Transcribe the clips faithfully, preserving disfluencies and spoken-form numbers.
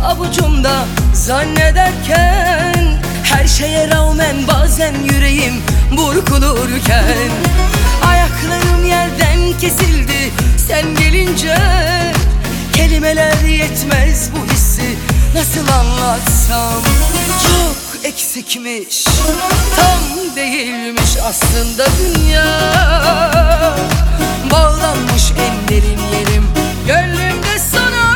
avucumda zannederken, her şeye rağmen bazen yüreğim burkulurken, ayaklarım yerden kesildi sen gelince. Kelimeler yetmez bu hissi nasıl anlatsam. Çok eksikmiş, tam değilmiş aslında dünya. Bağlanmış en derin yerim gönlümde sana.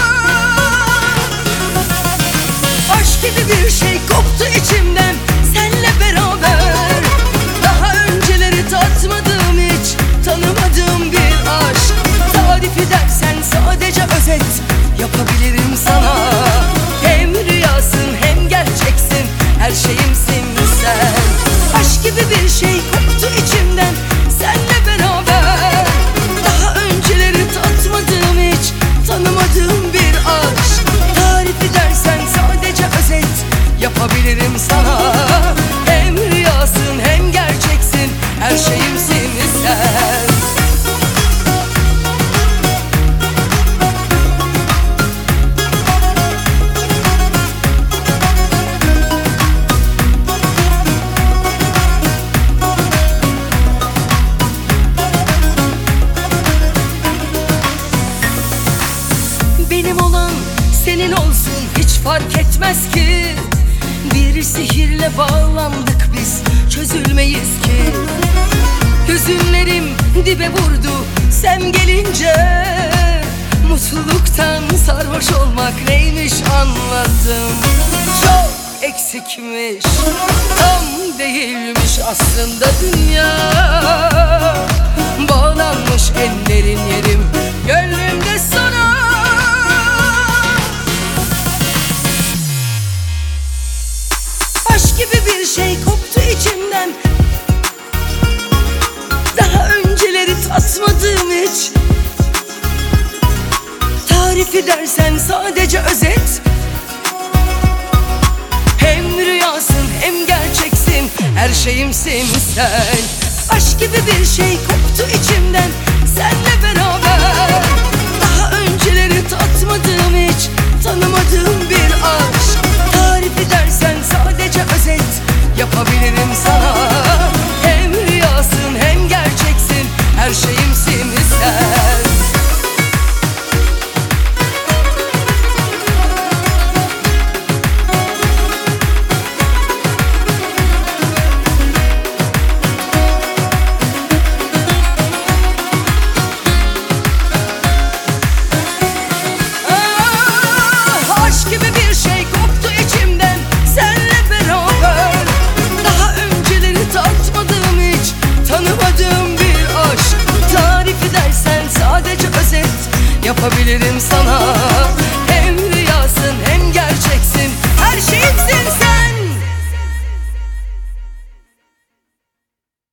Aşk gibi bir şey koptu içimden senle beraber. Daha önceleri tatmadığım, hiç tanımadığım bir aşk. Tarif edersen sadece özet yapabilirim sana. Hem rüyasın hem gerçeksin, her şeyimsin sen. Aşk gibi bir şey koptu içimden senle beraber. Daha önceleri tatmadığım, hiç tanımadığım bir aşk. Tarif edersen sadece özet yapabilirim sana. Hem rüyasın hem gerçeksin, her şeyimsin sen. Benim olan senin olsun, hiç fark etmez ki. Bir sihirle bağlandık biz, çözülmeyiz ki. Hüzünlerim dibe vurdu sen gelince. Mutluluktan sarhoş olmak neymiş anladım. Çok eksikmiş, tam değilmiş aslında dünya. Bağlanmış en derin yerim gönlümde sana. Aşk gibi bir şey koptu içimden. Daha önceleri tatmadığım hiç. Tarif edersen sadece özet. Hem rüyasın hem gerçeksin, her şeyimsin sen. Aşk gibi bir şey koptu içimden senle beraber. Daha önceleri tatmadığım, hiç tanımadığım bir aşk. Tarif edersen sadece özet yapabilirim sana.